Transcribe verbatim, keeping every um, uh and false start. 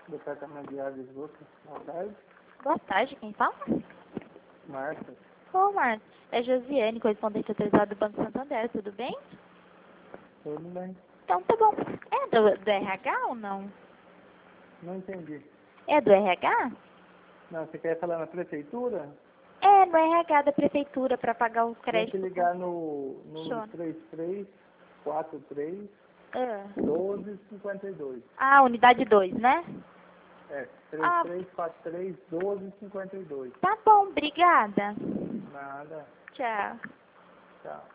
Departamento de água e esgoto. Boa tarde. Boa tarde, quem fala? Marta. Ô, Marcos, é Josiane, correspondente autorizada do Banco Santander, tudo bem? Tudo bem? Então tá bom. É do, do R H ou não? Não entendi. É do R H? Não, você quer falar na prefeitura? É, no R H da prefeitura, para pagar os Tem que créditos. ligar no número Show. três três quatro três Ah. doze cinquenta e dois. Ah, unidade dois, né? É, Ah. três três quatro três doze cinquenta e dois. Tá bom, obrigada. Nada. Tchau. Tchau.